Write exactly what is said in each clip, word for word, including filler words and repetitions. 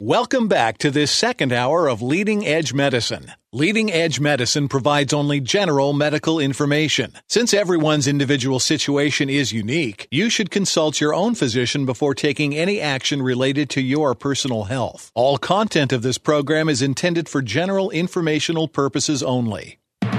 Welcome back to this second hour of Leading Edge Medicine. Leading Edge Medicine provides only general medical information. Since everyone's individual situation is unique, you should consult your own physician before taking any action related to your personal health. All content of this program is intended for general informational purposes only.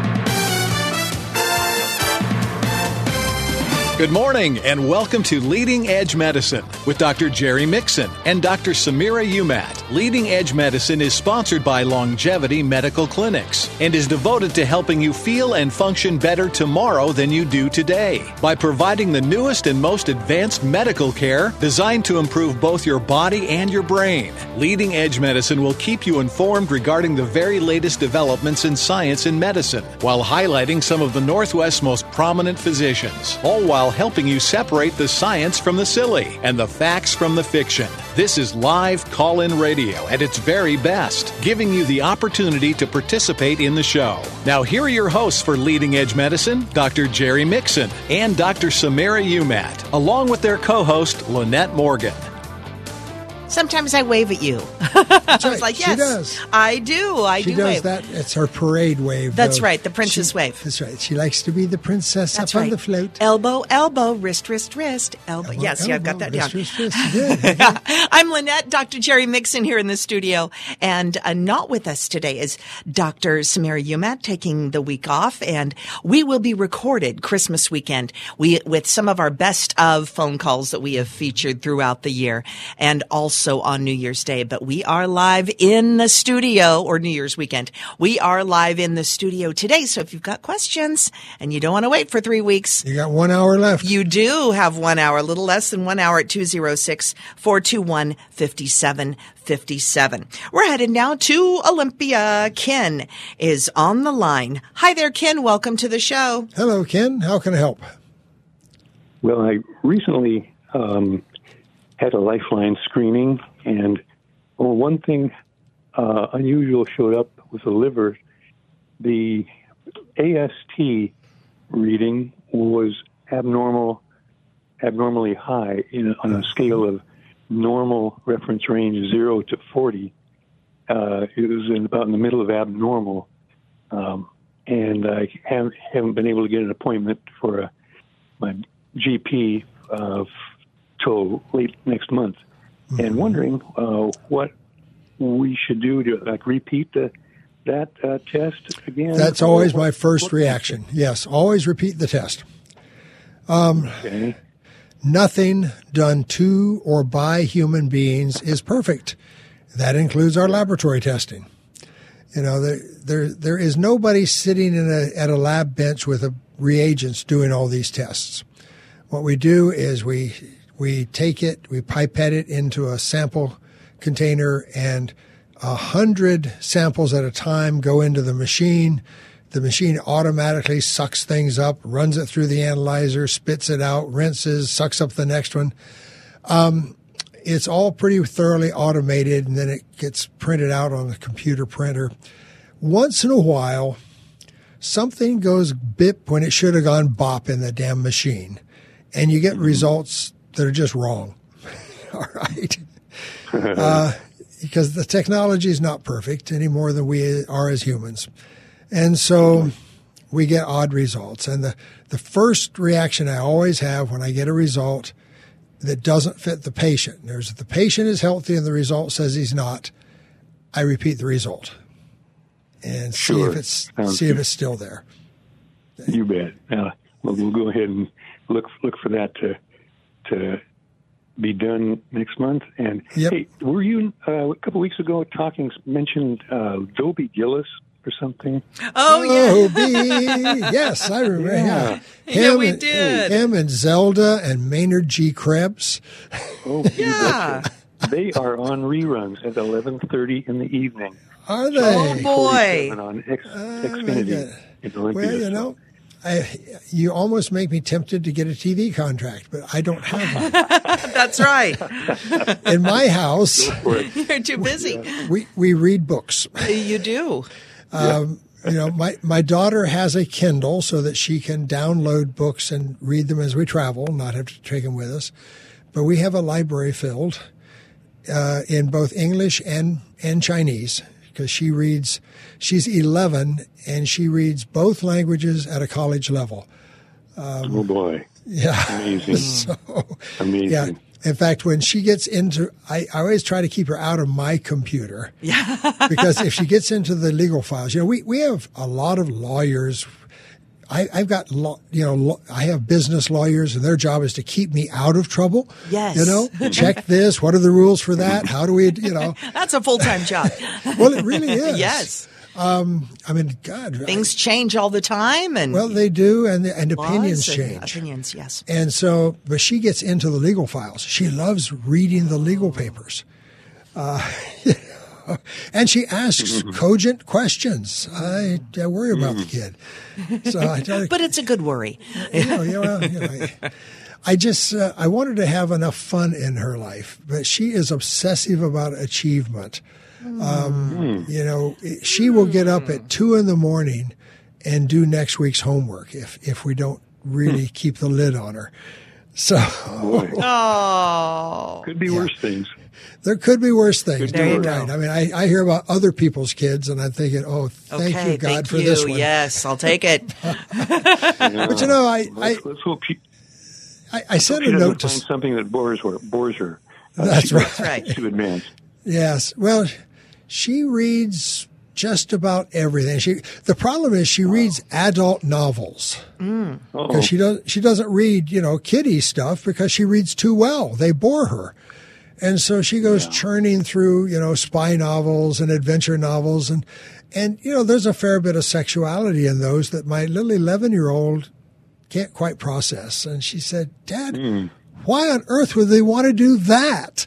Good morning and welcome to Leading Edge Medicine with Doctor Jerry Mixon and Doctor Samira Umat. Leading Edge Medicine is sponsored by Longevity Medical Clinics and is devoted to helping you feel and function better tomorrow than you do today by providing the newest and most advanced medical care designed to improve both your body and your brain. Leading Edge Medicine will keep you informed regarding the very latest developments in science and medicine while highlighting some of the Northwest's most prominent physicians, all while helping you separate the science from the silly and the facts from the fiction. This is live call-in radio at its very best, giving you the opportunity to participate in the show. Now, here are your hosts for Leading Edge Medicine, Doctor Jerry Mixon and Doctor Samira Umat, along with their co-host, Lynette Morgan. Sometimes I wave at you. That's I right. was like, yes, she does. I do. I she do does wave. that. It's her parade wave. That's though. right, the princess she, wave. That's right. She likes to be the princess That's up right. on the float. Elbow, elbow, wrist, wrist, wrist. Elbow. Elbow, yes, yeah, I've got elbow, that wrist, down. wrist, wrist. Good. Okay. I'm Lynette, Doctor Jerry Mixon here in the studio, and uh, not with us today is Doctor Samira Umat taking the week off, and we will be recorded Christmas weekend we with some of our best of phone calls that we have featured throughout the year, and also on New Year's Day. But we are live in the studio, or New Year's weekend. We are live in the studio today, so if you've got questions and you don't want to wait for three weeks, You got one hour left. you do have one hour, a little less than one hour at two oh six, four two one, five seven five seven. We're headed now to Olympia. Ken is on the line. Hi there, Ken. Welcome to the show. Hello, Ken. How can I help? Well, I recently um, had a Lifeline screening, and well, one thing uh, unusual showed up with the liver. The A S T reading was abnormal, abnormally high in, on a scale of normal reference range zero to forty. Uh, it was in about in the middle of abnormal, um, and I haven't, haven't been able to get an appointment for a, my G P uh, till late next month. Mm-hmm. And wondering uh, what we should do to like repeat the that uh, test again. That's always my first reaction. Yes, always repeat the test. Um, okay. Nothing done to or by human beings is perfect. That includes our laboratory testing. You know, there there, there is nobody sitting in a, at a lab bench with a reagents doing all these tests. What we do is we we take it, we pipette it into a sample container, and a hundred samples at a time go into the machine. The machine automatically sucks things up, runs it through the analyzer, spits it out, rinses, sucks up the next one. Um, it's all pretty thoroughly automated, and then it gets printed out on the computer printer. Once in a while, something goes bip when it should have gone bop in the damn machine, and you get results that are just wrong. All right. Uh, because the technology is not perfect any more than we are as humans. And so we get odd results. And the, the first reaction I always have when I get a result that doesn't fit the patient, there's the patient is healthy and the result says he's not, I repeat the result and see Sure. if it's Sounds see if good. it's still there. You bet. Uh, well, we'll go ahead and look look for that to to be done next month. And Yep. hey, were you uh, a couple weeks ago talking mentioned uh, Dobie Gillis or something? Oh, Oh, yeah. B. Yes, I remember. Yeah, Yeah, we and, did. Him and Zelda and Maynard G. Krebs. Oh, Yeah. They are on reruns at eleven thirty in the evening. Are they? Oh, boy. On X, Oh, my Xfinity God. in Olympia. Well, you know, I, you almost make me tempted to get a T V contract, but I don't have That's right. one. In my house, For it. You're too busy. we, we read books. You do. Um, you know, my, my daughter has a Kindle so that she can download books and read them as we travel, not have to take them with us. But we have a library filled. uh, in both English and, and Chinese, because she reads, she's eleven, and she reads both languages at a college level. Um, oh, boy. Yeah. Amazing. so, Amazing. Yeah. In fact, when she gets into, I, I always try to keep her out of my computer. Yeah. Because if she gets into the legal files, you know, we, we have a lot of lawyers. I, I've got, law, you know, law, I have business lawyers, and their job is to keep me out of trouble. Yes. You know, check this. What are the rules for that? How do we, you know? That's a full-time job. Well, it really is. Yes. Um, I mean, God. Things I, change all the time. And well, they do, and, and opinions and change. Opinions, yes. And so, but she gets into the legal files. She loves reading the legal papers. Uh, you know, and she asks cogent questions. I, I worry about the kid. So I tell her, but it's a good worry. You know, you know, you know, I, I just, uh, I want her to have enough fun in her life, but she is obsessive about achievement. Um, you know, she will get up at two in the morning and do next week's homework if, if we don't really keep the lid on her. So, Boy. Oh, could be yeah. worse things. There could be worse things. There you right. go. I mean, I, I hear about other people's kids, and I'm thinking, oh, thank okay, you, God, thank for you. this one. Yes, I'll take it. Yeah. But you know, I, I, let's, let's hope she, I, I sent she a doesn't note to. find something that bores her. Bores her. Uh, That's she right. gets That's right. Too advanced. Yes. Well, she reads just about everything. She the problem is she reads adult novels Mm. because she does she doesn't read you know kiddie stuff because she reads too well. They bore her, and so she goes Yeah. churning through you know spy novels and adventure novels, and and you know there's a fair bit of sexuality in those that my little eleven year old can't quite process. And she said, "Dad, Mm. why on earth would they want to do that?"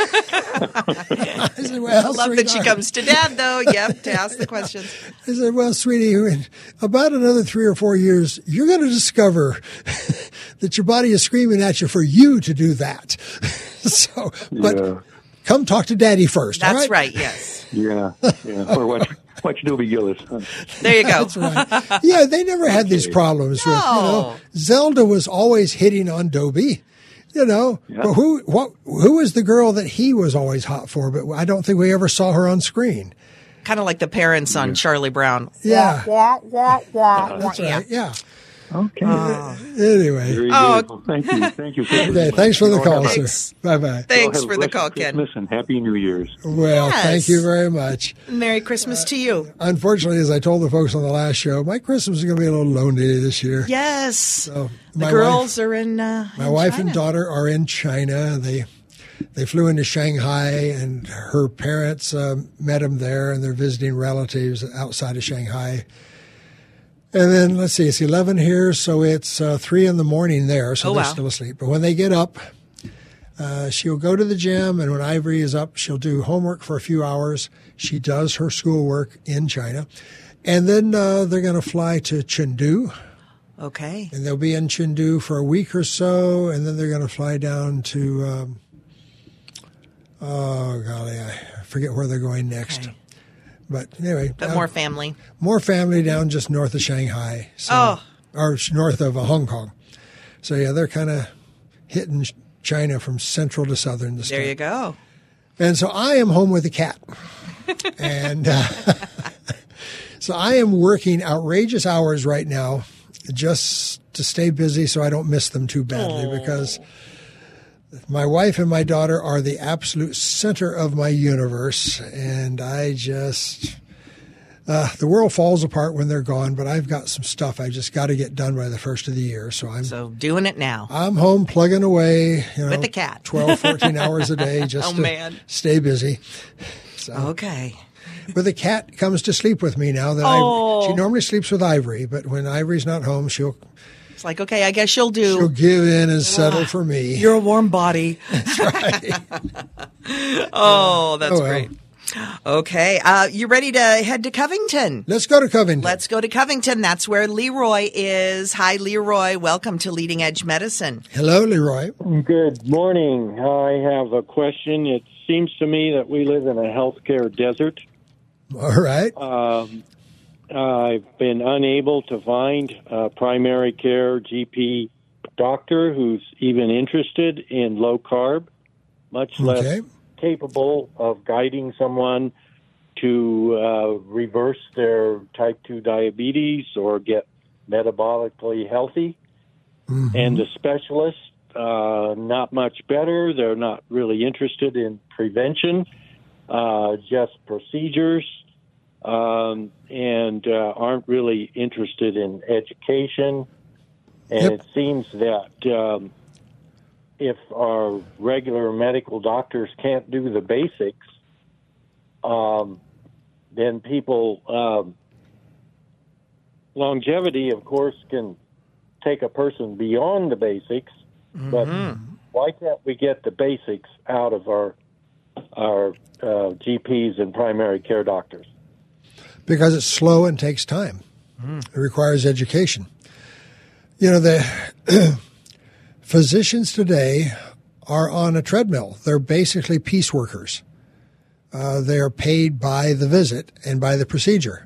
I said, well, I love that she sweetheart. comes to Dad, though. Yep, to ask the questions. I said, well, sweetie, in about another three or four years, you're going to discover that your body is screaming at you for you to do that. so, but Yeah. come talk to Daddy first. That's all right? right, yes. Yeah. Yeah. Or watch, watch Dobie Gillis. Huh? There you go. That's right. Yeah, they never had these problems with, you know, No. Zelda was always hitting on Dobie. You know, Yeah. but who what who was the girl that he was always hot for? But I don't think we ever saw her on screen. Kind of like the parents on Charlie Brown. Yeah, Wah, wah, wah, wah. that's right. Yeah. Okay. Anyway, Very Oh. good. Well, thank you. Thank you. For okay. Thanks for the Y'all call, have a- sir. Thanks. Bye bye. y'all Thanks have a for the blessed call, Ken. Christmas and Happy New Year's. Well, Yes. thank you very much. Merry Christmas to you. Unfortunately, as I told the folks on the last show, my Christmas is going to be a little lonely this year. Yes. So the my girls wife, are in uh, my in wife China. and daughter are in China. They they flew into Shanghai, and her parents uh, met them there, and they're visiting relatives outside of Shanghai. And then let's see, it's eleven here, so it's uh, three in the morning there, so Oh, they're wow. still asleep. But when they get up, uh, she'll go to the gym, and when Ivory is up, she'll do homework for a few hours. She does her schoolwork in China, and then uh, they're going to fly to Chengdu, Okay. and they'll be in Chengdu for a week or so, and then they're going to fly down to, um, oh golly, I forget where they're going next. Okay. But anyway, But uh, more family. more family down just north of Shanghai, so, Oh. or north of uh, Hong Kong. So yeah, they're kind of hitting China from central to southern. This There time. you go. And so I am home with the cat, and uh, so I am working outrageous hours right now, just to stay busy so I don't miss them too badly. Aww. Because my wife and my daughter are the absolute center of my universe, and I just uh, the world falls apart when they're gone. But I've got some stuff I just got to get done by the first of the year, so I'm So doing it now. I'm home plugging away, you know, With the cat. twelve, fourteen hours a day just Oh, to man. stay busy. So, Okay. but the cat comes to sleep with me now. That Oh. I, she normally sleeps with Ivory, but when Ivory's not home, she'll It's like, okay, I guess you'll do. she'll give in and settle for me. You're a warm body. That's right. Oh, that's Oh, well. great. Okay. Uh, you ready to head to Covington? Let's go to Covington. Let's go to Covington. That's where Leroy is. Hi, Leroy. Welcome to Leading Edge Medicine. Hello, Leroy. Good morning. I have a question. It seems to me that we live in a healthcare desert. All right. Um, I've been unable to find a primary care G P doctor who's even interested in low carb, much less Okay. capable of guiding someone to uh, reverse their type two diabetes or get metabolically healthy. Mm-hmm. And the specialists, uh, not much better. They're not really interested in prevention, uh, just procedures, um, and uh, aren't really interested in education. And yep. It seems that um, if our regular medical doctors can't do the basics, um, then people, um, longevity, of course, can take a person beyond the basics, mm-hmm. but why can't we get the basics out of our our uh, G Ps and primary care doctors? Because it's slow and takes time. Mm. It requires education. You know, the physicians today are on a treadmill. They're basically piece workers. Uh, they are paid by the visit and by the procedure.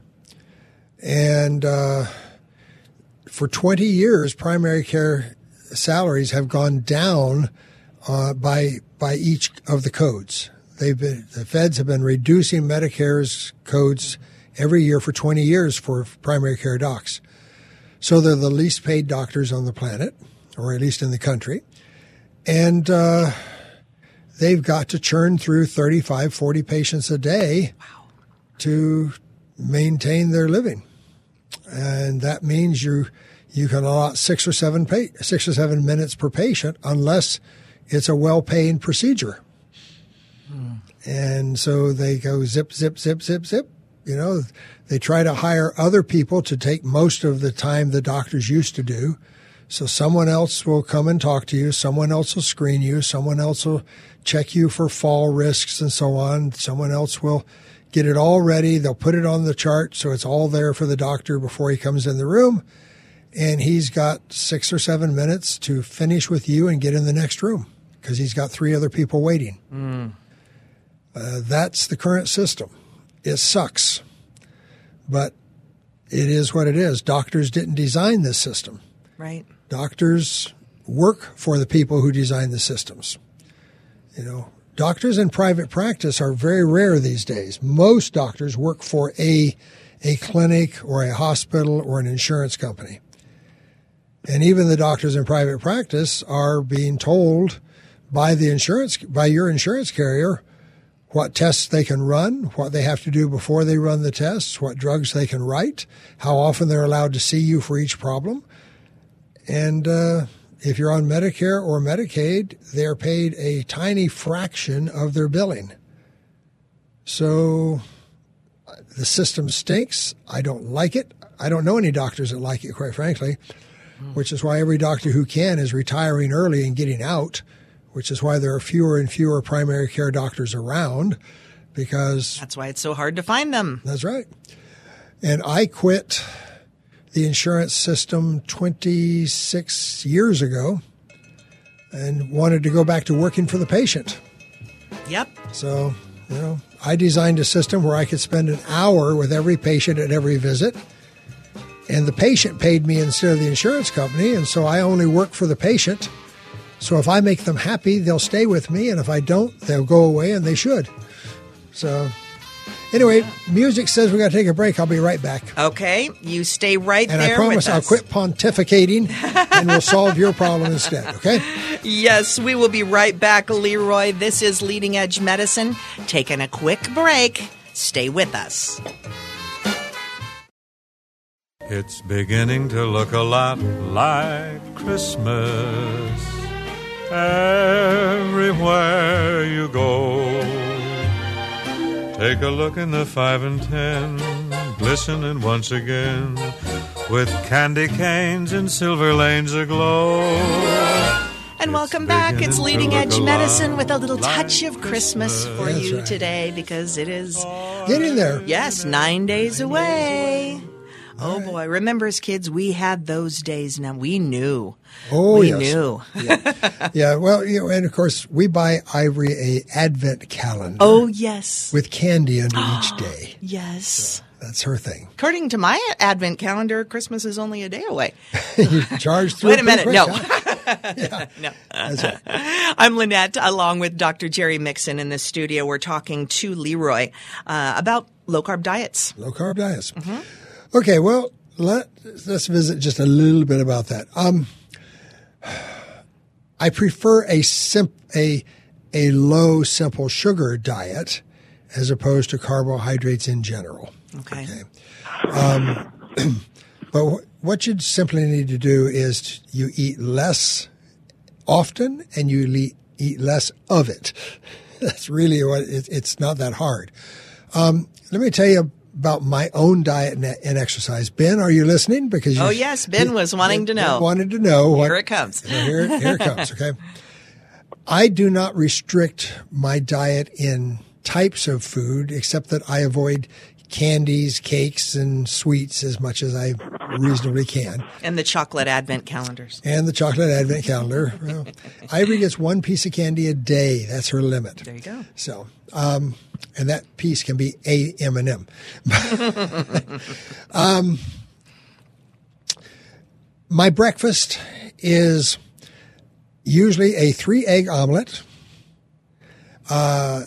And uh, for twenty years, primary care salaries have gone down uh, by by each of the codes. They've been, the feds have been reducing Medicare's codes every year for twenty years for primary care docs. So they're the least paid doctors on the planet, or at least in the country. And uh, they've got to churn through thirty-five, forty patients a day wow. to maintain their living. And that means you you can allot six or seven pa- six or seven minutes per patient unless it's a well-paying procedure. Mm. And so they go zip, zip, zip, zip, zip. You know, they try to hire other people to take most of the time the doctors used to do. So someone else will come and talk to you. Someone else will screen you. Someone else will check you for fall risks and so on. Someone else will get it all ready. They'll put it on the chart so it's all there for the doctor before he comes in the room. And he's got six or seven minutes to finish with you and get in the next room because he's got three other people waiting. Mm. Uh, that's the current system. It sucks, but it is what it is. Doctors didn't design this system. Right. Doctors work for the people who design the systems. You know, doctors in private practice are very rare these days. Most doctors work for a a clinic or a hospital or an insurance company. And even the doctors in private practice are being told by the insurance by your insurance carrier what tests they can run, what they have to do before they run the tests, what drugs they can write, how often they're allowed to see you for each problem. And uh, if you're on Medicare or Medicaid, they're paid a tiny fraction of their billing. So the system stinks. I don't like it. I don't know any doctors that like it, quite frankly, mm. which is why every doctor who can is retiring early and getting out, which is why there are fewer and fewer primary care doctors around, because... That's why it's so hard to find them. That's right. And I quit the insurance system twenty-six years ago and wanted to go back to working for the patient. Yep. So, you know, I designed a system where I could spend an hour with every patient at every visit, and the patient paid me instead of the insurance company, and so I only work for the patient. So if I make them happy, they'll stay with me, and if I don't, they'll go away, and they should. So anyway, music says we got to take a break. I'll be right back. Okay, you stay right and there. And I promise with I'll us. quit pontificating, and we'll solve your problem instead, okay? Yes, we will be right back, Leroy. This is Leading Edge Medicine. Taking a quick break. Stay with us. It's beginning to look a lot like Christmas everywhere you go. Take a look in the five and ten, glistening once again, with candy canes and silver lanes aglow. And welcome back. It's Leading Edge Medicine with a little touch of Christmas for That's you right. today, because it is, Get in there. yes, nine days away. Oh, right. boy. Remember, as kids, we had those days. Now, we knew. Oh, we yes. knew. yeah. yeah, well, you know, and of course, we buy Ivory a advent calendar. Oh, yes. With candy under each day. Yes. That's her thing. According to my Advent calendar, Christmas is only a day away. You charge through. Wait a minute. quick, No. Huh? Yeah, no. That's right. I'm Lynette, along with Doctor Jerry Mixon in the studio. We're talking to Leroy uh, about low-carb diets. Low-carb diets. Mm-hmm. Okay, well, let, let's visit just a little bit about that. Um, I prefer a simp, a a low, simple sugar diet as opposed to carbohydrates in general. Okay. okay? Um, but w- what you simply need to do is you eat less often and you eat, eat less of it. That's really what it, it's not that hard. Um, let me tell you about my own diet and, and exercise. Ben, are you listening? Because oh yes, Ben was wanting Ben, to know. Ben wanted to know. What, here it comes. here, here it comes. Okay. I do not restrict my diet in types of food, except that I avoid candies, cakes, and sweets as much as I reasonably can. And the chocolate advent calendars. And the chocolate advent calendar. Well, Ivory gets one piece of candy a day. That's her limit. There you go. So, um, and that piece can be a M and M. um, my breakfast is usually a three-egg omelet, uh,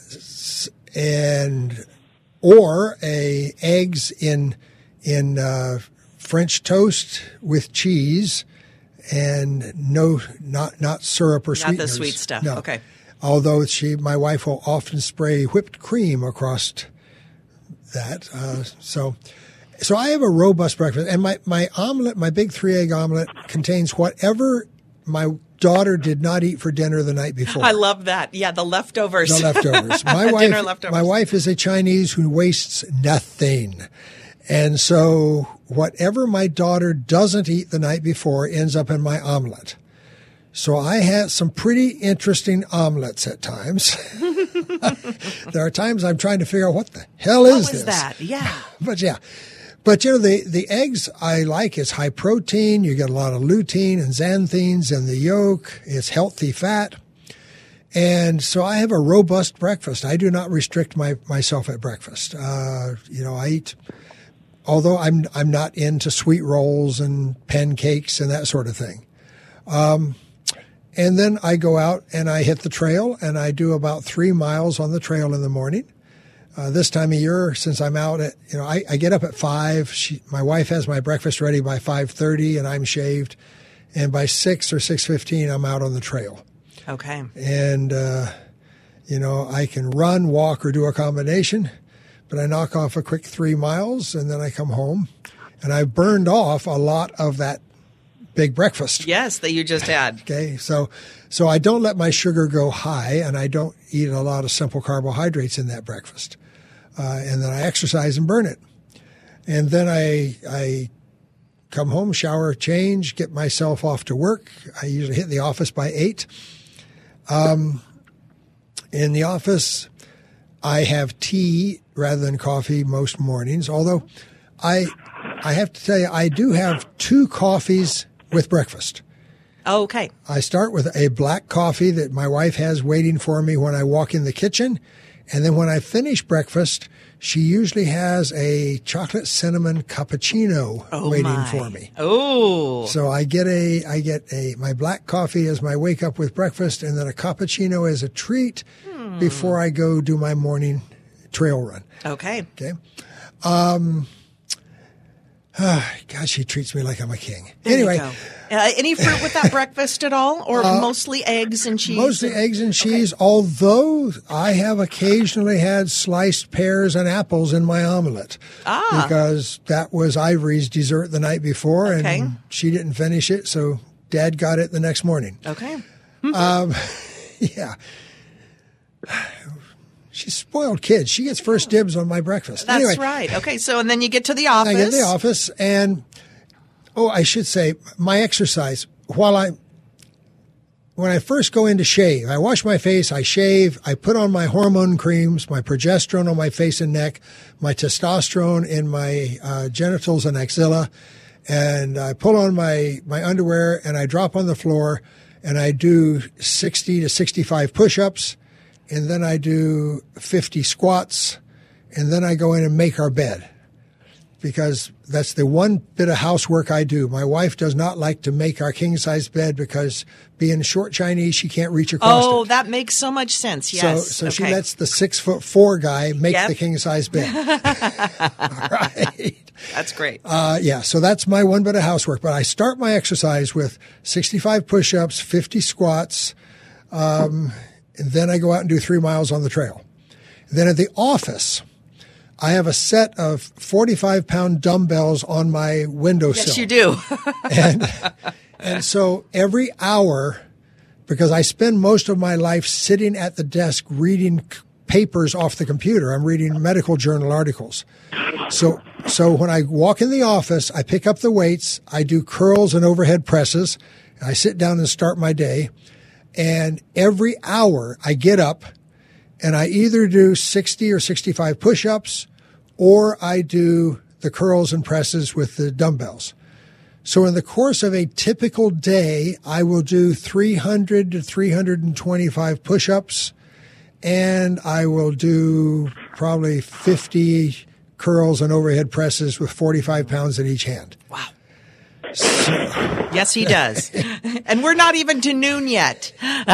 and or a eggs in in uh, French toast with cheese, and no, not not syrup or sweeteners. Not the sweet stuff. No. Okay. Although she, my wife will often spray whipped cream across that. Uh, so, so I have a robust breakfast, and my my omelet, my big three-egg omelet, contains whatever my daughter did not eat for dinner the night before. I love that. Yeah, the leftovers. The leftovers. My wife, Dinner leftovers. My wife is a Chinese who wastes nothing. And so whatever my daughter doesn't eat the night before ends up in my omelet. So I had some pretty interesting omelets at times. There are times I'm trying to figure out what the hell what is was this? that? Yeah. But yeah. But, you know, the, the eggs I like is high protein. You get a lot of lutein and xanthines in the yolk. It's healthy fat. And so I have a robust breakfast. I do not restrict my, myself at breakfast. Uh, you know, I eat, although I'm, I'm not into sweet rolls and pancakes and that sort of thing. Um, and then I go out and I hit the trail, and I do about three miles on the trail in the morning. Uh, this time of year, since I'm out at, you know, I, I get up at five. She, my wife has my breakfast ready by five thirty, and I'm shaved. And by six or six fifteen, I'm out on the trail. Okay. And, uh, you know, I can run, walk, or do a combination, but I knock off a quick three miles, and then I come home. And I've burned off a lot of that big breakfast. Yes, that you just had. Okay, so so I don't let my sugar go high, and I don't eat a lot of simple carbohydrates in that breakfast. Uh, and then I exercise and burn it. And then I I come home, shower, change, get myself off to work. I usually hit the office by eight. Um, in the office, I have tea rather than coffee most mornings, although I I have to tell you, I do have two coffees with breakfast. Okay. I start with a black coffee that my wife has waiting for me when I walk in the kitchen. And then when I finish breakfast, she usually has a chocolate cinnamon cappuccino oh waiting my. for me. Oh. So I get a, I get a, my black coffee as my wake up with breakfast, and then a cappuccino as a treat hmm. before I go do my morning trail run. Okay. Okay. Um, Ah, God, she treats me like I'm a king. There anyway, you go. Uh, any fruit with that breakfast at all, or uh, mostly eggs and cheese? Mostly eggs and cheese, okay. Although I have occasionally had sliced pears and apples in my omelet. Ah. Because that was Ivory's dessert the night before, okay. and she didn't finish it, so Dad got it the next morning. Okay. um, yeah. She's a spoiled kid. She gets first dibs on my breakfast. That's anyway, right. Okay, so and then you get to the office. I get to the office, and oh, I should say my exercise. While I, when I first go in to shave, I wash my face, I shave, I put on my hormone creams, my progesterone on my face and neck, my testosterone in my uh, genitals and axilla, and I pull on my my underwear, and I drop on the floor, and I do sixty to sixty-five push-ups. And then I do fifty squats, and then I go in and make our bed. because that's the one bit of housework I do. My wife does not like to make our king-size bed because being short Chinese, she can't reach across Oh, it. that makes so much sense. Yes. So, so okay. she lets the six-foot-four guy make Yep. the king-size bed. All right. That's great. Uh, yeah, so that's my one bit of housework. But I start my exercise with sixty-five push-ups, fifty squats, um, and then I go out and do three miles on the trail. Then at the office, I have a set of forty-five pound dumbbells on my windowsill. Yes, you do. and, and so every hour, because I spend most of my life sitting at the desk reading c- papers off the computer. I'm reading medical journal articles. So, so when I walk in the office, I pick up the weights, I do curls and overhead presses, I sit down and start my day. And every hour I get up and I either do sixty or sixty-five push-ups or I do the curls and presses with the dumbbells. So in the course of a typical day, I will do three hundred to three hundred twenty-five push-ups, and I will do probably fifty curls and overhead presses with forty-five pounds in each hand. Wow. So, yes, he does. And we're not even to noon yet.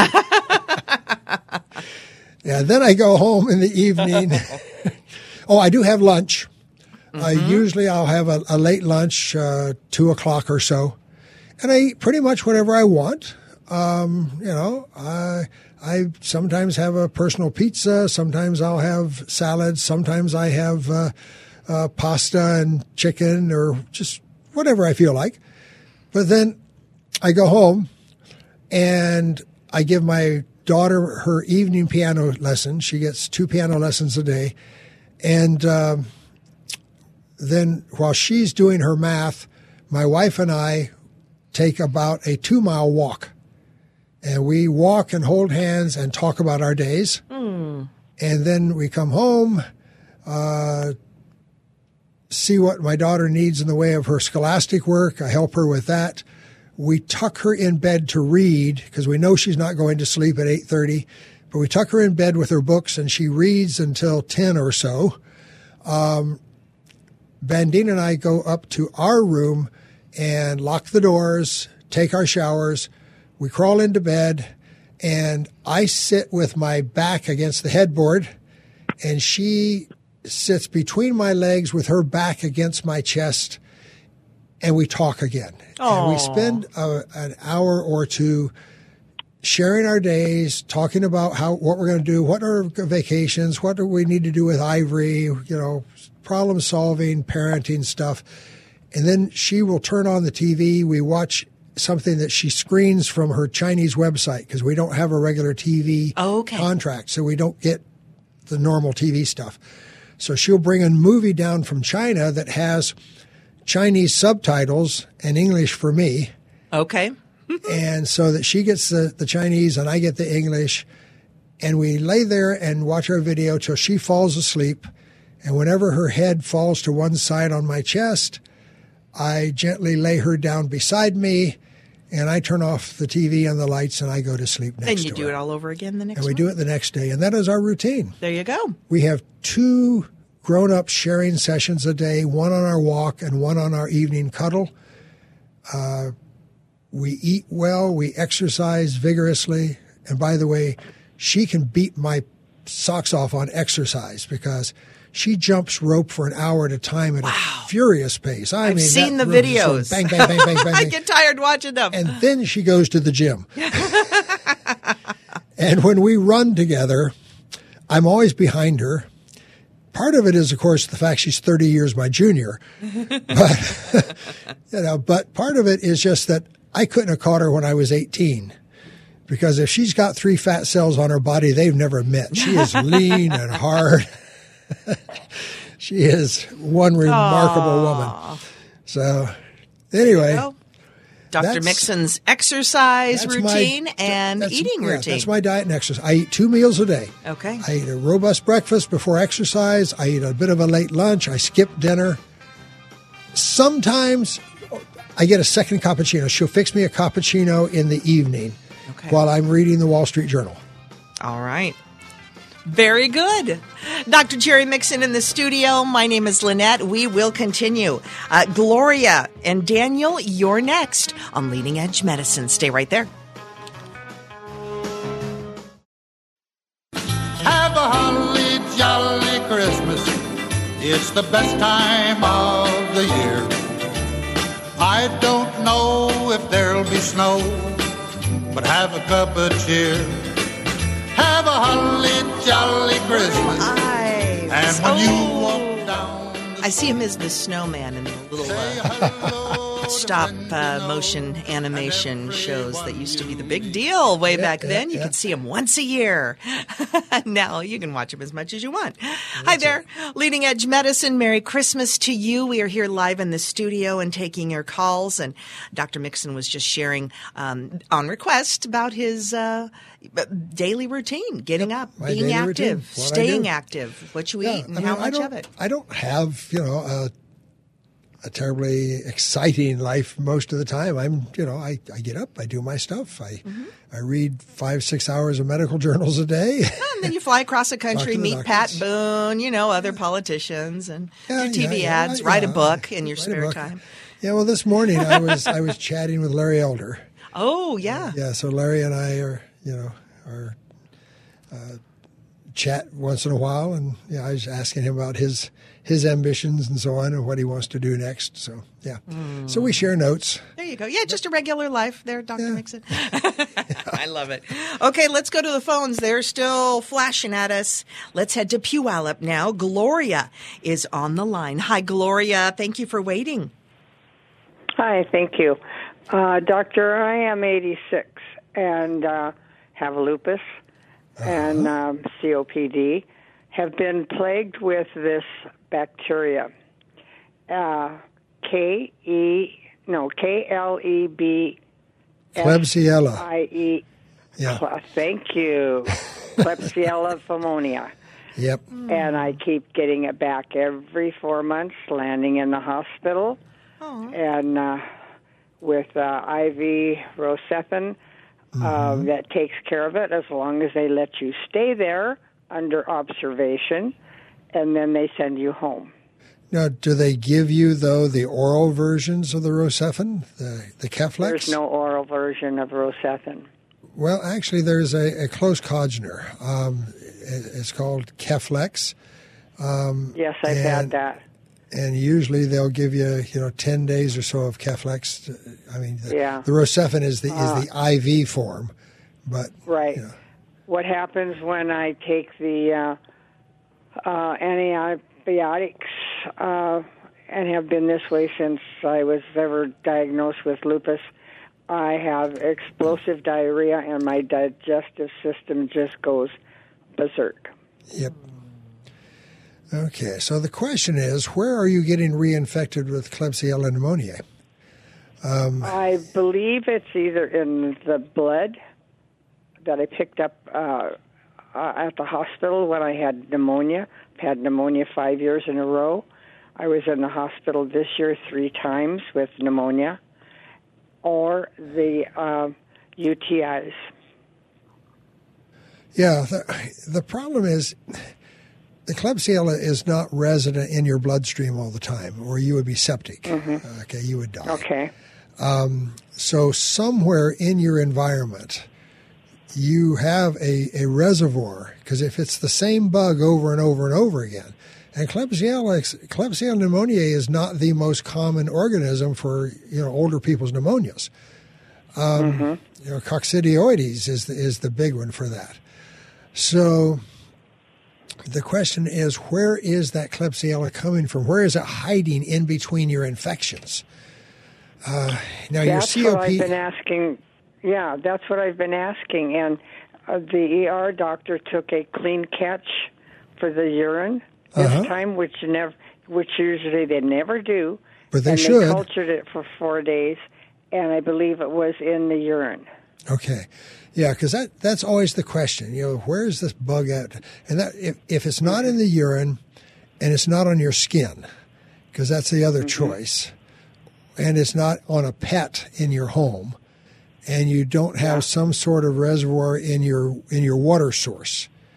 Yeah, then I go home in the evening. Oh, I do have lunch. Mm-hmm. Uh, usually I'll have a, a late lunch, uh, two o'clock or so. And I eat pretty much whatever I want. Um, you know, I, I sometimes have a personal pizza. Sometimes I'll have salads. Sometimes I have uh, uh, pasta and chicken or just whatever I feel like. But then I go home and I give my daughter her evening piano lesson. She gets two piano lessons a day. And um, then while she's doing her math, my wife and I take about a two-mile walk. And we walk and hold hands and talk about our days. Mm. And then we come home, uh, see what my daughter needs in the way of her scholastic work. I help her with that. We tuck her in bed to read because we know she's not going to sleep at eight thirty. But we tuck her in bed with her books, and she reads until ten or so. Um, Bandine and I go up to our room and lock the doors, take our showers. We crawl into bed, and I sit with my back against the headboard, and she sits between my legs with her back against my chest, and we talk again. Aww. And we spend a, an hour or two sharing our days, talking about how what we're going to do, what are vacations, what do we need to do with Ivory, you know, problem solving, parenting stuff. And then she will turn on the T V. We watch something that she screens from her Chinese website because we don't have a regular T V oh, okay. contract, so we don't get the normal T V stuff. So she'll bring a movie down from China that has Chinese subtitles and English for me. Okay. And so that she gets the, the Chinese and I get the English. And we lay there and watch our video till she falls asleep. And whenever her head falls to one side on my chest, I gently lay her down beside me, and I turn off the T V and the lights, and I go to sleep next to her. Then you do it all over again the next And we one? do it the next day. And that is our routine. There you go. We have two grown-up sharing sessions a day, one on our walk and one on our evening cuddle. Uh, we eat well. We exercise vigorously. And by the way, she can beat my socks off on exercise because she jumps rope for an hour at a time at wow. a furious pace. I I've mean, seen the room is videos. Bang, bang, bang, bang, bang, bang. I get tired watching them. And then she goes to the gym. And when we run together, I'm always behind her. Part of it is, of course, the fact she's thirty years my junior. But, you know, but part of it is just that I couldn't have caught her when I was eighteen. Because if she's got three fat cells on her body, they've never met. She is lean and hard. She is one remarkable Aww. woman. So, anyway. Doctor Mixon's exercise routine my, and eating yeah, routine. That's my diet and exercise. I eat two meals a day. Okay. I eat a robust breakfast before exercise. I eat a bit of a late lunch. I skip dinner. Sometimes I get a second cappuccino. She'll fix me a cappuccino in the evening okay. while I'm reading the Wall Street Journal. All right. Very good. Doctor Jerry Mixon in the studio. My name is Lynette. We will continue. Uh, Gloria and Daniel, you're next on Leading Edge Medicine. Stay right there. Have a holly jolly Christmas. It's the best time of the year. I don't know if there'll be snow, but have a cup of cheer. Have a holly jolly Christmas. I, and when oh, you walk down, I see him as the snowman in the little uh, stop uh, motion animation shows that used to be the big deal way yeah, back yeah, then. You yeah. could see him once a year. Now you can watch him as much as you want. That's Hi there, it. Leading Edge Medicine. Merry Christmas to you. We are here live in the studio and taking your calls. And Doctor Mixon was just sharing um, on request about his uh, daily routine, getting yep, up, being active, staying active, what you yeah, eat, and I mean, how much of it. I don't have, you know, a, a terribly exciting life most of the time. I'm, you know, I, I get up, I do my stuff. I mm-hmm. I read five, six hours of medical journals a day. And then you fly across the country, meet doctors. Pat Boone, you know, other politicians, and yeah, do T V yeah, ads, yeah, write yeah, a book in your write spare time. Yeah, well, this morning I was I was chatting with Larry Elder. Oh, yeah. Yeah, so Larry and I are, you know, are uh, chat once in a while, and yeah, I was asking him about his his ambitions and so on, and what he wants to do next. So yeah, mm. so we share notes. There you go. Yeah, just a regular life there, Doctor Yeah. Mixon. I love it. Okay, let's go to the phones. They're still flashing at us. Let's head to Puyallup now. Gloria is on the line. Hi, Gloria. Thank you for waiting. Hi, thank you. Uh, doctor, I am eighty-six and uh, have lupus uh-huh. and um, C O P D. Have been plagued with this bacteria, uh, K E no K L E B Klebsiella. I E. Yeah. Thank you. Klebsiella pneumonia. Yep. And I keep getting it back every four months, landing in the hospital, oh. and uh, with uh, I V Rocephin mm-hmm. uh, that takes care of it as long as they let you stay there under observation, and then they send you home. Now, do they give you, though, the oral versions of the Rocephin, the, the Keflex? There's no oral version of Rocephin. Well, actually, there's a, a close congener. Um, it, it's called Keflex. Um, yes, I've and, had that. And usually they'll give you, you know, ten days or so of Keflex. I mean, the, yeah. the Rocephin is the, uh, is the I V form. But, right. You know. What happens when I take the uh, uh, antibiotics uh, and have been this way since I was ever diagnosed with lupus? I have explosive diarrhea, and my digestive system just goes berserk. Yep. Okay, so the question is, where are you getting reinfected with Klebsiella pneumoniae? Um, I believe it's either in the blood that I picked up uh, uh, at the hospital when I had pneumonia. I've had pneumonia five years in a row. I was in the hospital this year three times with pneumonia, or the uh, U T Is. Yeah, the, the problem is the Klebsiella is not resident in your bloodstream all the time, or you would be septic. Mm-hmm. Okay, you would die. Okay. Um, so somewhere in your environment, you have a, a reservoir, because if it's the same bug over and over and over again, and Klebsiella, Klebsiella pneumoniae is not the most common organism for, you know, older people's pneumonias. Um, mm-hmm. You know, coccidioides is the, is the big one for that. So the question is, where is that Klebsiella coming from? Where is it hiding in between your infections? Uh, now that's your C O P. What I've been asking. Yeah, that's what I've been asking. And uh, the E R doctor took a clean catch for the urine this uh-huh. time, which never, which usually they never do. But they and should. They cultured it for four days, and I believe it was in the urine. Okay. Yeah, because that, that's always the question. You know, where is this bug at? And that if, if it's not in the urine and it's not on your skin, because that's the other mm-hmm. choice, and it's not on a pet in your home, and you don't have yeah. some sort of reservoir in your in your water source,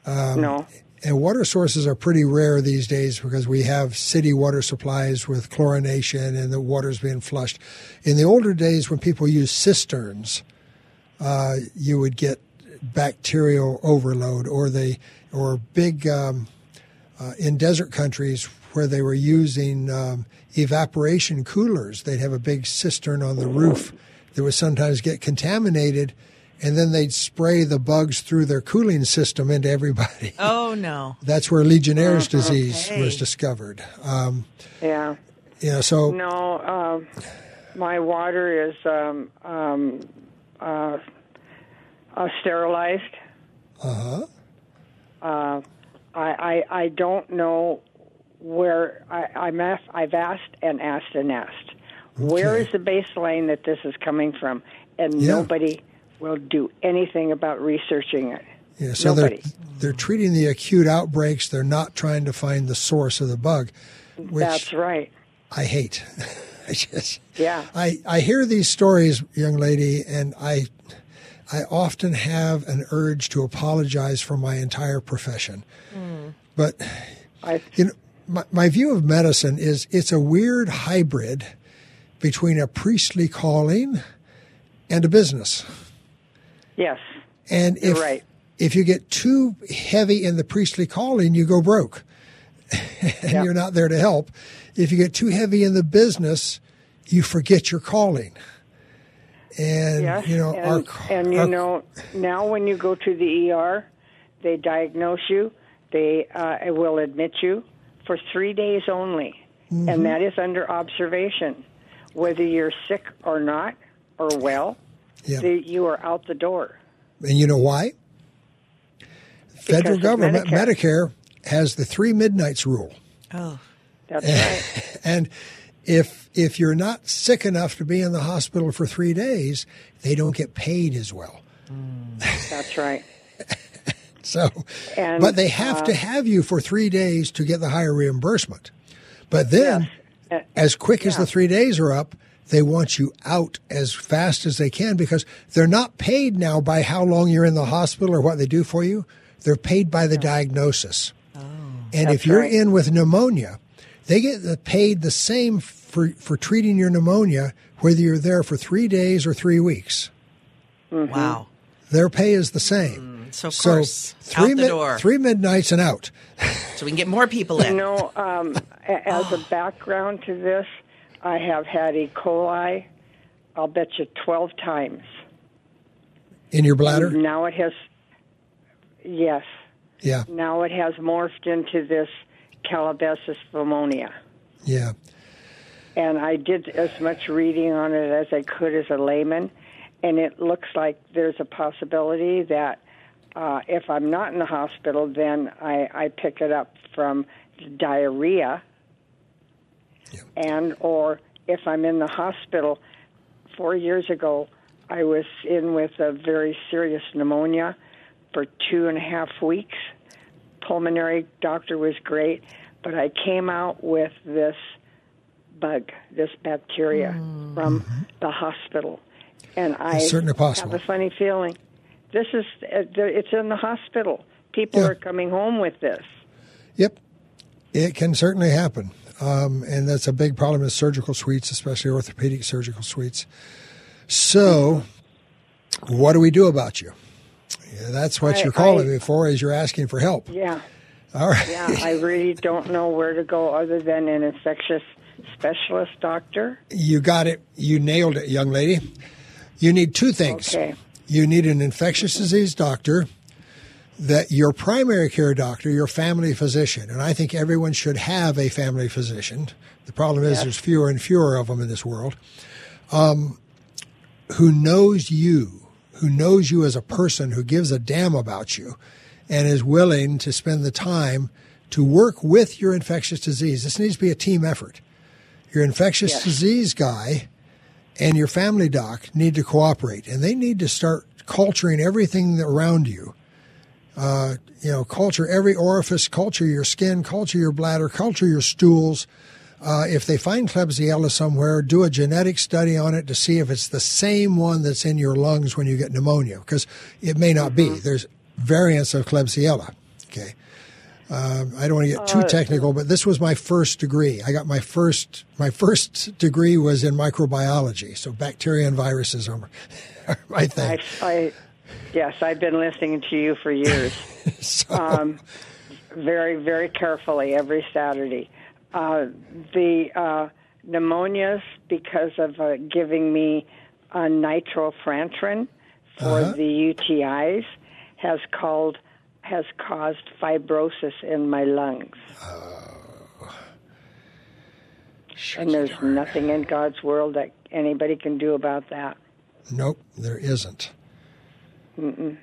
Um, no. And water sources are pretty rare these days because we have city water supplies with chlorination and the water's being flushed. In the older days when people used cisterns, uh, you would get bacterial overload, or they or big um, uh, in desert countries where they were using um, evaporation coolers. They'd have a big cistern on the roof that would sometimes get contaminated, and then they'd spray the bugs through their cooling system into everybody. Oh, no. That's where Legionnaire's Uh-huh. disease Okay. was discovered. Um, Yeah. you know, so No, um, my water is um, um, uh, uh, sterilized. uh-huh. Uh, I, I I don't know where I, I'm asked, I've asked and asked and asked. Where Okay. is the baseline that this is coming from? And Yeah. nobody will do anything about researching it. Yeah, so Nobody. they're they're treating the acute outbreaks. They're not trying to find the source of the bug, which That's right. I hate. I just Yeah. I, I hear these stories, young lady, and I I often have an urge to apologize for my entire profession. But I, you know, my, my view of medicine is it's a weird hybrid between a priestly calling and a business. yes. And if You're right. if you get too heavy in the priestly calling, you go broke, and Yeah. you're not there to help. If you get too heavy in the business, you forget your calling. And Yes. you know, and, our, and you our- know, now when you go to the E R, they diagnose you. They uh, will admit you for three days only, Mm-hmm. and that is under observation. Whether you're sick or not, or well, yeah. they, you are out the door. And you know why? Federal of government, Medicare. Medicare, has the three midnights rule. Oh, That's right. And if if you're not sick enough to be in the hospital for three days, they don't get paid as well. That's right. So, And, but they have uh, to have you for three days to get the higher reimbursement. But then, Yes. Uh, as quick as yeah. the three days are up, they want you out as fast as they can because they're not paid now by how long you're in the hospital or what they do for you. They're paid by the diagnosis. And That's if you're right. in with pneumonia, they get the- paid the same for, for treating your pneumonia, whether you're there for three days or three weeks. Mm-hmm. wow. Their pay is the same. So, of So course, three, out the mid- door. three midnights and out. So we can get more people in. You know, um, a- as a background to this, I have had E. coli, I'll bet you twelve times. In your bladder? Now it has, yes, Yeah, now it has morphed into this Calabasas pneumonia. yeah. And I did as much reading on it as I could as a layman, and it looks like there's a possibility that uh, if I'm not in the hospital, then I, I pick it up from diarrhea, Yeah. and or if I'm in the hospital. Four years ago, I was in with a very serious pneumonia for two and a half weeks. Pulmonary doctor was great, but I came out with this bug, this bacteria from the hospital. And I It's certainly possible. have a funny feeling. This is, uh, it's in the hospital. People Yeah. are coming home with this. Yep. It can certainly happen. Um, and that's a big problem in surgical suites, especially orthopedic surgical suites. So, what do we do about you? Yeah, that's what I- you're calling I- me for, is you're asking for help. Yeah. All right. Yeah, I really don't know where to go other than an infectious specialist doctor. You got it. You nailed it, young lady. You need two things. Okay. You need an infectious disease doctor, that your primary care doctor, your family physician, and I think everyone should have a family physician. The problem is Yes. there's fewer and fewer of them in this world, um, who knows you, who knows you as a person, who gives a damn about you, and is willing to spend the time to work with your infectious disease. This needs to be a team effort. Your infectious Yes. disease guy and your family doc need to cooperate, and they need to start culturing everything around you. Uh, you know, culture every orifice, culture your skin, culture your bladder, culture your stools. Uh, if they find Klebsiella somewhere, do a genetic study on it to see if it's the same one that's in your lungs when you get pneumonia, because it may not be. There's variants of Klebsiella. Okay. Um, I don't want to get too technical, but this was my first degree. I got my first my first degree was in microbiology, so bacteria and viruses are, are my thing. I, I, yes, I've been listening to you for years. so, um, very, very carefully every Saturday. Uh, the uh, pneumonias, because of uh, giving me uh, nitrofrantrin for Uh-huh. the U T Is, has called has caused fibrosis in my lungs. Oh. And there's nothing in God's world that anybody can do about that. Nope, there isn't. Mm-mm.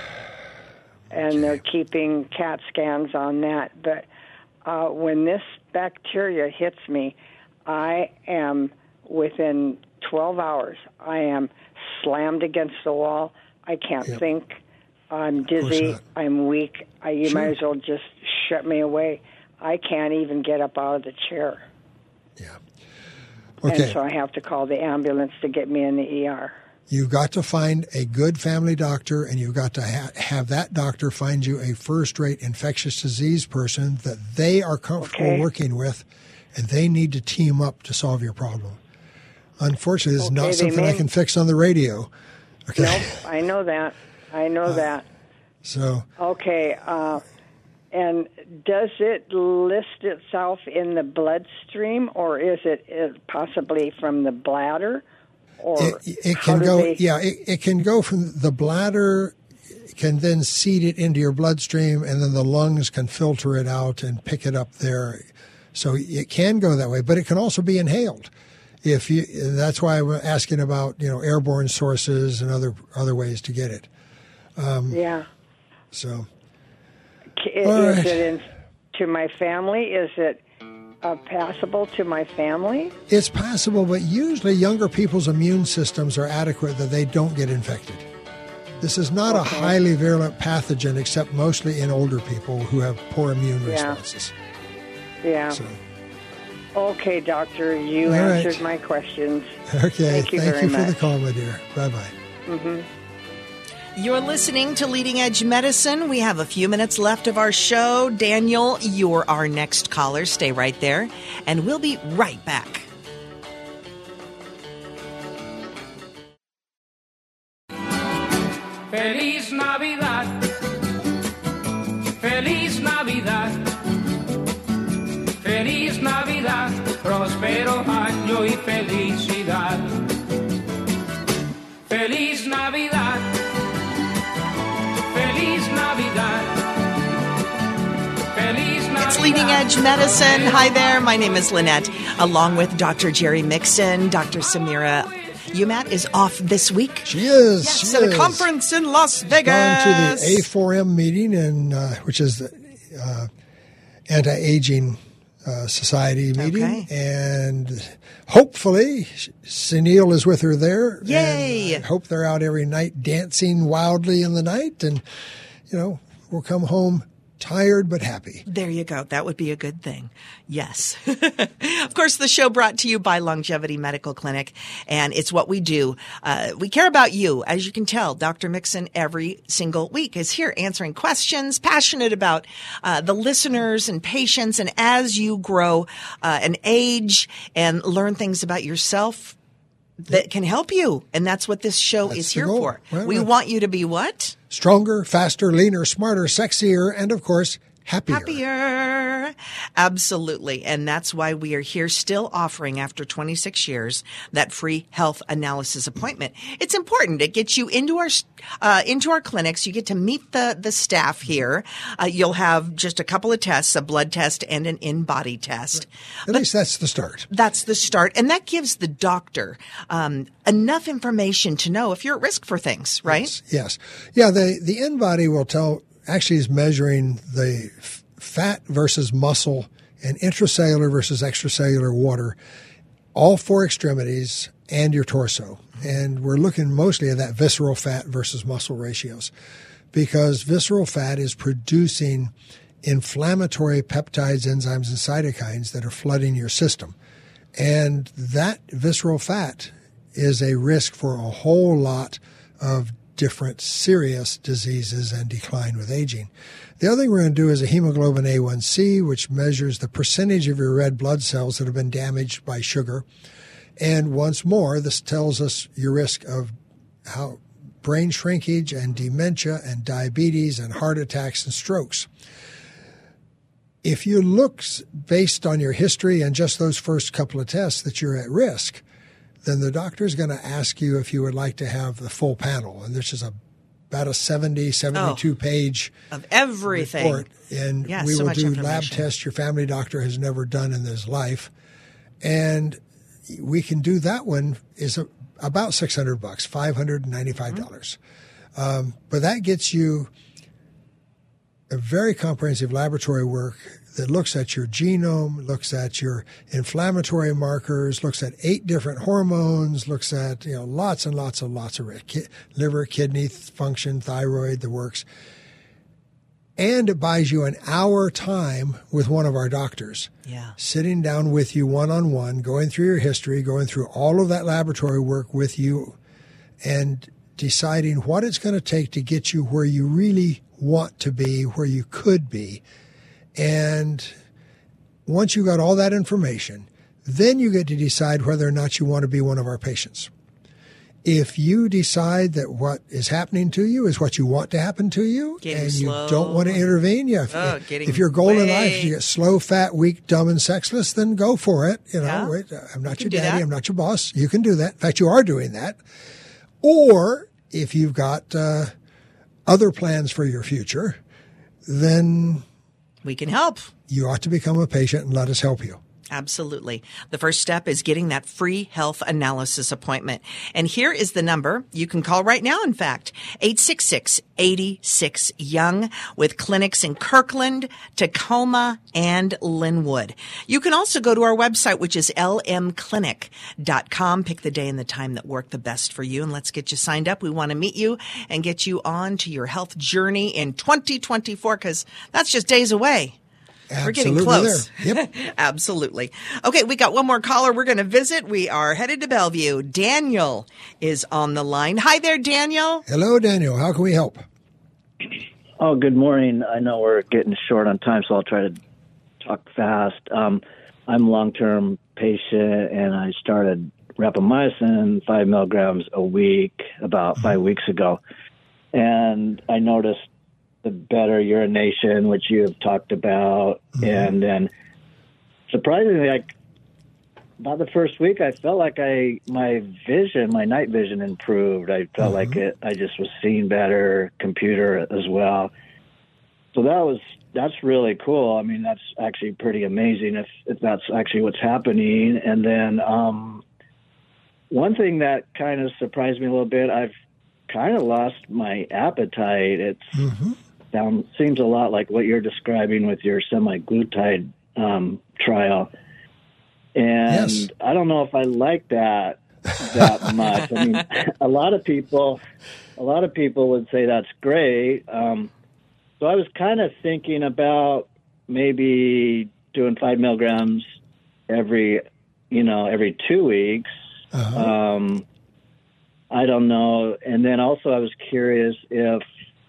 And they're keeping CAT scans on that. But uh, when this bacteria hits me, I am, within twelve hours, I am slammed against the wall. I can't Yep. think. I'm dizzy. not. I'm weak. I, you Sure. might as well just shut me away. I can't even get up out of the chair. Yeah. Okay. And so I have to call the ambulance to get me in the E R. You've got to find a good family doctor, and you've got to ha- have that doctor find you a first-rate infectious disease person that they are comfortable Okay. working with, and they need to team up to solve your problem. Unfortunately, this is Okay, not they something I may- can fix on the radio. Okay. Nope, I know that. I know that. So, Okay, uh, and does it list itself in the bloodstream, or is it uh, possibly from the bladder? Or it, it how can do go, they- yeah, it, it can go from the bladder, can then seed it into your bloodstream, and then the lungs can filter it out and pick it up there. So it can go that way, but it can also be inhaled. If you, that's why I'm asking about, you know, airborne sources and other other ways to get it. Um, Yeah. So, K- Is All right. it in, to my family? Is it uh, passable to my family? it's possible, but usually younger people's immune systems are adequate that they don't get infected. This is not a highly virulent pathogen, except mostly in older people who have poor immune Yeah. responses. Yeah. So, Okay, doctor, you All right. answered my questions. okay, Thank you very for the much. call, my dear. Bye-bye. You're listening to Leading Edge Medicine. We have a few minutes left of our show. Daniel, you're our next caller. Stay right there, and we'll be right back. Feliz Navidad, Feliz Navidad, Feliz Navidad, próspero año y felicidad. Feliz Navidad, Feliz Navidad, Feliz Navidad. It's Leading Edge Medicine. Hi there. My name is Lynette, along with Doctor Jerry Mixon. Doctor Samira Umat is off this week. She is. Yes, she at a is. conference in Las Vegas. Gone to the A four M meeting, and uh, which is the uh, anti-aging uh, society meeting, Okay. and hopefully Sunil is with her there. Yay. And I hope they're out every night dancing wildly in the night, and you know we'll come home tired but happy. There you go. That would be a good thing. Yes. Of course, the show brought to you by Longevity Medical Clinic, and it's what we do. Uh, we care about you. As you can tell, Doctor Mixon every single week is here answering questions, passionate about uh, the listeners and patients. And as you grow uh, and age and learn things about yourself that can help you, and that's what this show That's is the here goal. for. Well, we well. want you to be what? Stronger, faster, leaner, smarter, sexier, and of course, happier. Happier. Absolutely. And that's why we are here still offering, after twenty-six years, that free health analysis appointment. It's important. It gets you into our uh, into our clinics. You get to meet the, the staff here. Uh, you'll have just a couple of tests, a blood test and an in-body test. At least that's the start. That's the start. And that gives the doctor um, enough information to know if you're at risk for things, right? Yes. yes. Yeah, the, the in-body will tell, actually is measuring the f- fat versus muscle and intracellular versus extracellular water, all four extremities and your torso. And we're looking mostly at that visceral fat versus muscle ratios, because visceral fat is producing inflammatory peptides, enzymes, and cytokines that are flooding your system. And that visceral fat is a risk for a whole lot of different serious diseases and decline with aging. The other thing we're going to do is a hemoglobin A one C, which measures the percentage of your red blood cells that have been damaged by sugar. And once more, this tells us your risk of how brain shrinkage and dementia and diabetes and heart attacks and strokes. If you look based on your history and just those first couple of tests that you're at risk, then the doctor is going to ask you if you would like to have the full panel. And this is a, about a seventy, seventy-two oh, page of everything. report. And yeah, we so will do lab information. tests your family doctor has never done in his life. And we can do that one is a, about six hundred bucks, five hundred ninety-five dollars. Mm-hmm. Um, but that gets you a very comprehensive laboratory work that looks at your genome, looks at your inflammatory markers, looks at eight different hormones, looks at, you know, lots and lots and lots of ki- liver, kidney function, thyroid, the works. And it buys you an hour time with one of our doctors. Yeah. Sitting down with you one-on-one, going through your history, going through all of that laboratory work with you, and deciding what it's going to take to get you where you really want to be, where you could be. And once you got all that information, then you get to decide whether or not you want to be one of our patients. If you decide that what is happening to you is what you want to happen to you, getting and slow. you don't want to intervene, yeah, if, oh, if your goal way. in life is to get slow, fat, weak, dumb, and sexless, then go for it. You know, yeah. wait, I'm not you your daddy, that. I'm not your boss. You can do that. In fact, you are doing that. Or if you've got uh, other plans for your future, then we can help. You ought to become a patient and let us help you. Absolutely. The first step is getting that free health analysis appointment. And here is the number. You can call right now, in fact, eight six six, eight six, YOUNG with clinics in Kirkland, Tacoma, and Linwood. You can also go to our website, which is l m clinic dot com. Pick the day and the time that work the best for you, and let's get you signed up. We want to meet you and get you on to your health journey in twenty twenty-four, because that's just days away. We're getting close. Yep. Absolutely. Okay, we got one more caller we're going to visit. We are headed to Bellevue. Daniel is on the line. Hi there, Daniel. Hello, Daniel. How can we help? Oh, good morning. I know we're getting short on time, so I'll try to talk fast. Um, I'm a long-term patient, and I started rapamycin, five milligrams a week, about five weeks ago. And I noticed the better urination, which you have talked about. Mm-hmm. And then surprisingly, like about the first week, I felt like I, my vision, my night vision improved. I felt mm-hmm. like it, I just was seeing better, computer as well. So that was, that's really cool. I mean, that's actually pretty amazing if, if that's actually what's happening. And then, um, one thing that kind of surprised me a little bit, I've kind of lost my appetite. It's, mm-hmm. Sounds, seems a lot like what you're describing with your semaglutide um, trial. And yes. I don't know if I like that that much. I mean, a lot of people, a lot of people would say that's great. Um, so I was kind of thinking about maybe doing five milligrams every, you know, every two weeks. Uh-huh. Um, I don't know. And then also I was curious if,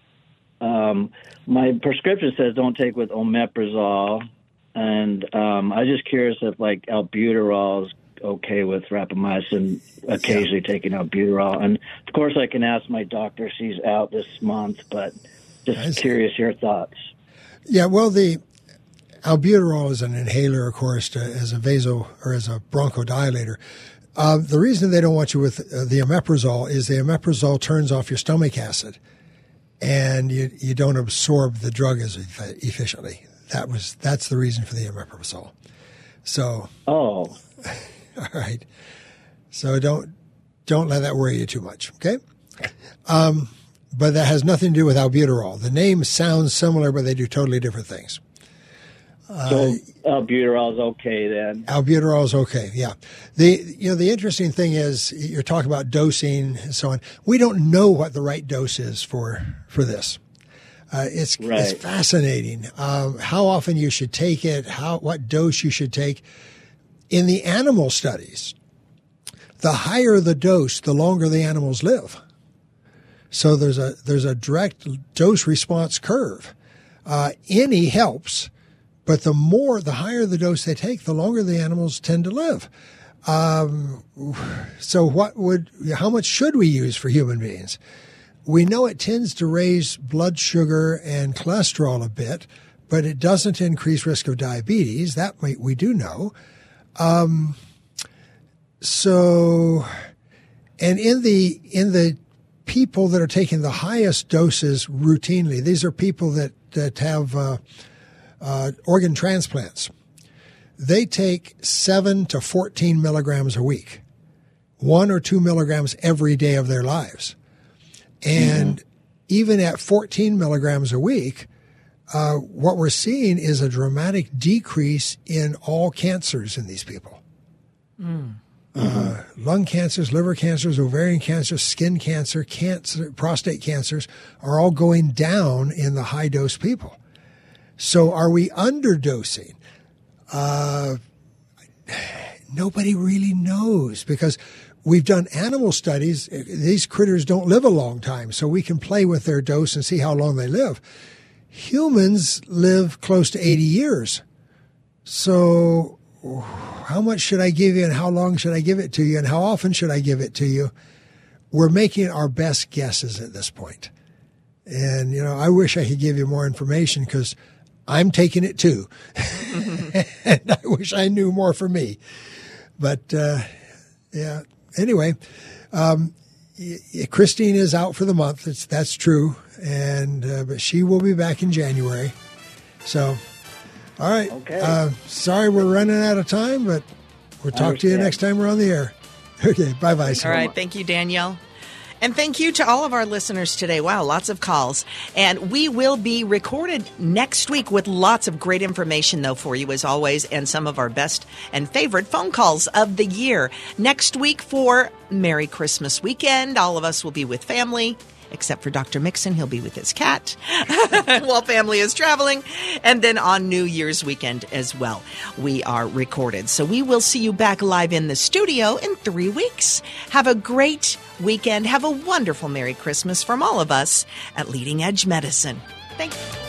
Um, my prescription says don't take with omeprazole, and um, I was just curious if like albuterol is okay with rapamycin, occasionally yeah. taking albuterol. And of course I can ask my doctor, she's out this month, but just curious your thoughts. Yeah, well, the albuterol is an inhaler, of course, to, as a vaso or as a bronchodilator. Uh, the reason they don't want you with uh, the omeprazole is the omeprazole turns off your stomach acid. And you you don't absorb the drug as efficiently. That was that's the reason for the omeprazole. So oh, all right. So don't don't let that worry you too much. Okay. Um, but that has nothing to do with albuterol. The name sounds similar, but they do totally different things. So uh, albuterol is okay then. Albuterol is okay. Yeah. The you know the interesting thing is you're talking about dosing and so on. We don't know what the right dose is for for this. Uh, it's right. it's fascinating. Um, how often you should take it? How what dose you should take? In the animal studies, the higher the dose, the longer the animals live. So there's a there's a direct dose response curve. Uh, any helps, but the more, the higher the dose they take, the longer the animals tend to live. Um, so what would, how much should we use for human beings? We know it tends to raise blood sugar and cholesterol a bit, but it doesn't increase risk of diabetes. That we, we do know. Um, so, and in the, in the people that are taking the highest doses routinely, these are people that, that have, uh, uh, organ transplants. They take seven to fourteen milligrams a week, one or two milligrams every day of their lives. And mm-hmm. even at fourteen milligrams a week, uh, what we're seeing is a dramatic decrease in all cancers in these people. Mm. Uh, lung cancers, liver cancers, ovarian cancers, skin cancer, cancer, prostate cancers are all going down in the high dose people. So are we underdosing? Uh, nobody really knows, because we've done animal studies. These critters don't live a long time, so we can play with their dose and see how long they live. Humans live close to eighty years. So how much should I give you, and how long should I give it to you, and how often should I give it to you? We're making our best guesses at this point. And, you know, I wish I could give you more information, because I'm taking it too. And I wish I knew more for me. But, uh, yeah, anyway, um, Christine is out for the month. It's, that's true. And, uh, but she will be back in January. So, all right. Okay. Uh, sorry we're running out of time, but we'll talk to you next time we're on the air. Okay. Bye-bye. All right. Thank you, Danielle. And thank you to all of our listeners today. Wow, lots of calls. And we will be recorded next week with lots of great information, though, for you, as always, and some of our best and favorite phone calls of the year. Next week for Merry Christmas weekend, all of us will be with family, except for Doctor Mixon. He'll be with his cat while family is traveling. And then on New Year's weekend as well, we are recorded. So we will see you back live in the studio in three weeks. Have a great weekend. Have a wonderful Merry Christmas from all of us at Leading Edge Medicine. Thank you.